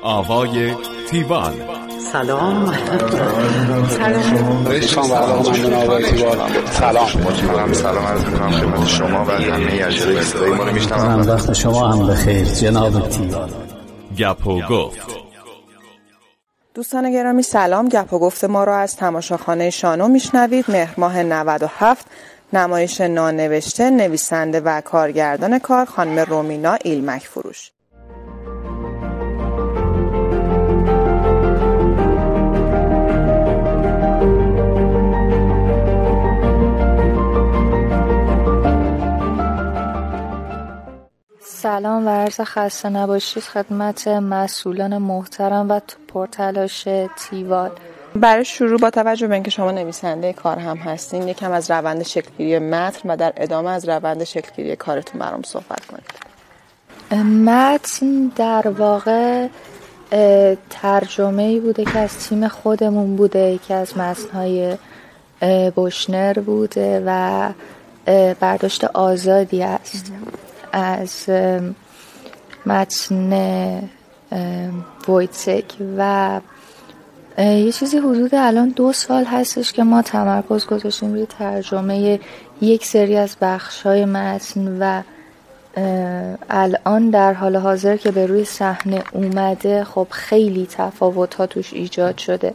آوای تیوال. سلام. سلام عرض می‌کنم خدمت شما و همه اجزای صدای ما رو میشنوم. وقت شما هم بخیر جناب تیوال. گپ و گفت. دوستان گرامی سلام. گپ و گفت ما را از تماشاخانه شانو میشنوید. مهر ماه 97. نمایش نانوشته، نویسنده و کارگردان کار خانم رومینا ایلمک فروش. سلام و عرض خسته نباشید خدمت مسئولان محترم و پرتلاش تیوال. برای شروع با توجه به اینکه شما نویسنده کار هم هستین، یکم از روند شکلگیری متن و در ادامه از روند شکلگیری کارتون برام صحبت کنید. متن در واقع ترجمه‌ای بوده که از تیم خودمون بوده، که از متن‌های بوشنر بوده و برداشت آزادی است از متن وویتسک و یه چیزی حدود الان 2 سال هستش که ما تمرکز گذاشتیم روی ترجمه یک سری از بخش‌های متن و الان در حال حاضر که به روی صحنه اومده خب خیلی تفاوت‌ها توش ایجاد شده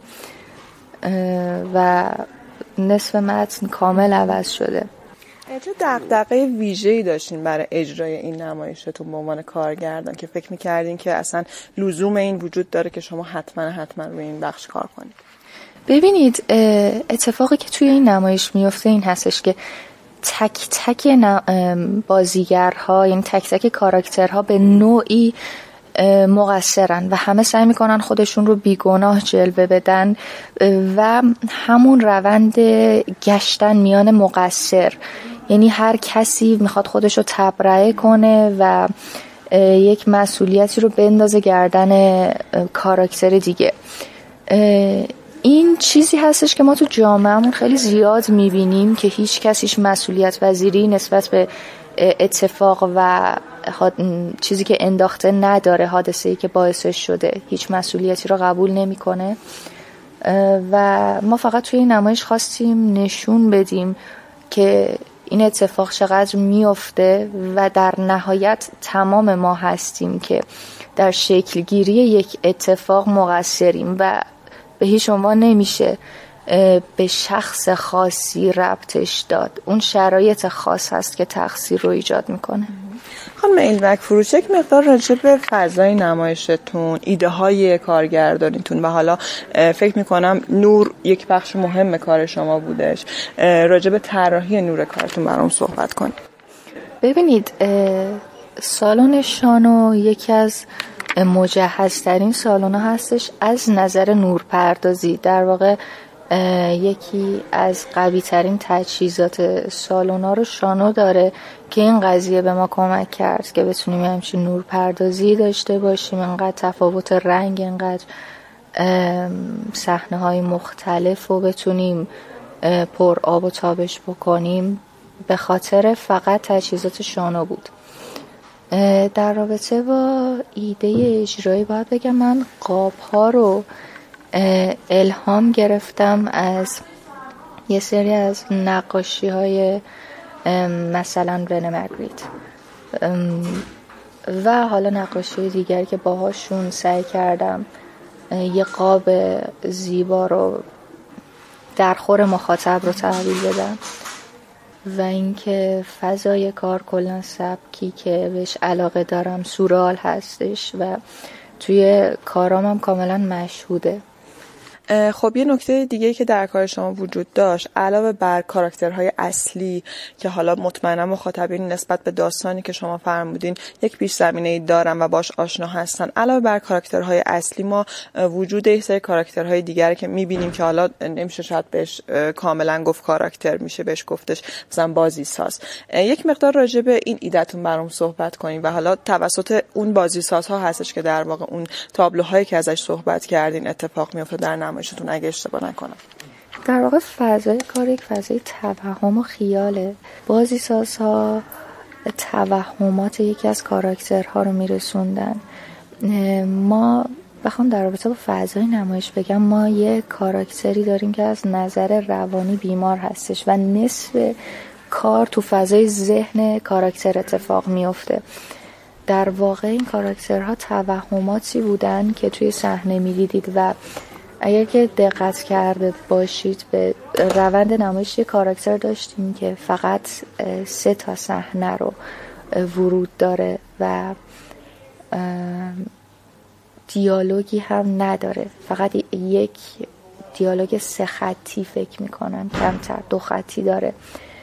و نصف متن کامل عوض شده. چه دغدغه ویژه‌ای داشتین برای اجرای این نمایشتون به عنوان کارگردان که فکر می‌کردین که اصلا لزوم این وجود داره که شما حتما روی این بخش کار کنید؟ ببینید، اتفاقی که توی این نمایش میفته این هستش که تک تک بازیگرها، یعنی تک تک کاراکترها به نوعی مقصرن و همه سعی میکنن خودشون رو بیگناه جلوه بدن و همون روند گشتن میان مقصر، یعنی هر کسی میخواد خودش رو تبرئه کنه و یک مسئولیتی رو بندازه گردن کاراکتر دیگه. این چیزی هستش که ما تو جامعهمون خیلی زیاد میبینیم که هیچ کسیش مسئولیت پذیری نسبت به اتفاق و چیزی که انداخته نداره، حادثه‌ای که باعثش شده، هیچ مسئولیتی رو قبول نمیکنه و ما فقط توی این نمایش خواستیم نشون بدیم که این اتفاق چقدر میفته و در نهایت تمام ما هستیم که در شکلگیری یک اتفاق مقصریم و به هیچ عنوان نمیشه به شخص خاصی ربطش داد. اون شرایط خاص هست که تقصیر رو ایجاد میکنه. خانم ایلمک فروش، یک مقدار راجع به فضای نمایشتون، ایده های کارگردانیتون و حالا فکر میکنم نور یک بخش مهم کار شما بودش، راجع به طراحی نور کارتون برام صحبت کنید. ببینید، سالن شانو یکی از مجهزترین سالن ها هستش از نظر نورپردازی. در واقع یکی از قوی ترین تجهیزات سالن ها رو شانو داره که این قضیه به ما کمک کرد که بتونیم همچین نورپردازی داشته باشیم، اینقدر تفاوت رنگ، اینقدر صحنه های مختلف رو بتونیم پر آب و تابش بکنیم، به خاطر فقط تجهیزات شانو بود. در رابطه با ایده اجرایی باید بگم من قاب ها رو الهام گرفتم از یه سری از نقاشی های مثلا رنه مگریت و حالا نقاشی دیگر که باهاشون سعی کردم یه قاب زیبا رو در خور مخاطب رو تحویل بدم و اینکه فضای کار کلا سبکی که بهش علاقه دارم سورئال هستش و توی کارام هم کاملا مشهوده. خب یه نکته دیگه که در کار شما وجود داشت، علاوه بر کاراکترهای اصلی که حالا مطمئنا مخاطبین نسبت به داستانی که شما فرمودین یک پیش زمینه‌ای دارن و باش آشنا هستن، علاوه بر کاراکترهای اصلی ما وجود یه سری کاراکترهای دیگری که می‌بینیم که حالا نمیشه شاید بهش کاملا گفت کاراکتر، میشه بهش گفتش مثلا بازیساز. یک مقدار راجع به این ایده‌تون برام صحبت کنین و حالا توسط اون بازیسازها هستش که در واقع اون تابلوهایی که ازش صحبت کردین اتفاق میفته در نمایشتون، اگه اشتباه نکنم. در واقع فضای کار یک فضای توهم و خیاله. بازیسازها توهمات یکی از کاراکترها رو میرسوندن. ما بخوام در رابطه با فضای نمایش بگم، ما یه کاراکتری داریم که از نظر روانی بیمار هستش و نصف کار تو فضای ذهن کاراکتر اتفاق میفته. در واقع این کاراکترها توهماتی بودن که توی صحنه میدیدید و اگر که دقت کرده باشید به روند نمایش یه کاراکتر داشتیم که فقط 3 تا صحنه رو ورود داره و دیالوگی هم نداره، فقط یک دیالوگ 3 خطی فکر میکنم، کمتر 2 خطی داره.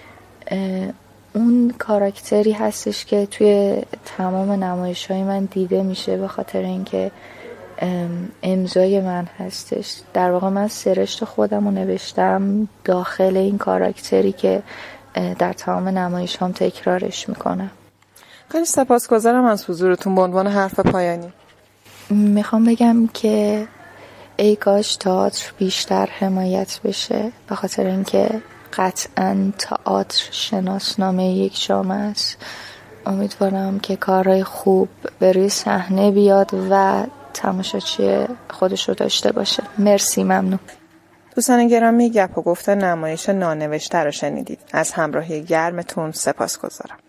اون کاراکتری هستش که توی تمام نمایش‌های من دیده میشه به خاطر اینکه امضای من هستش. در واقع من سرشت خودم رو نوشتم داخل این کاراکتری که در تمام نمایش‌هام تکرارش میکنم. خیلی سپاسگزارم از حضورتون. به عنوان حرف پایانی میخوام بگم که ای کاش تئاتر بیشتر حمایت بشه، به خاطر اینکه قطعاً تئاتر شناسنامه یک جامعه است. امیدوارم که کارهای خوب به روی صحنه بیاد و تماشاچی خودش رو داشته باشه. مرسی، ممنون. دوستان گرامی، گپ و گفت نمایش نانوشته رو شنیدید. از همراهی گرمتون سپاسگزارم.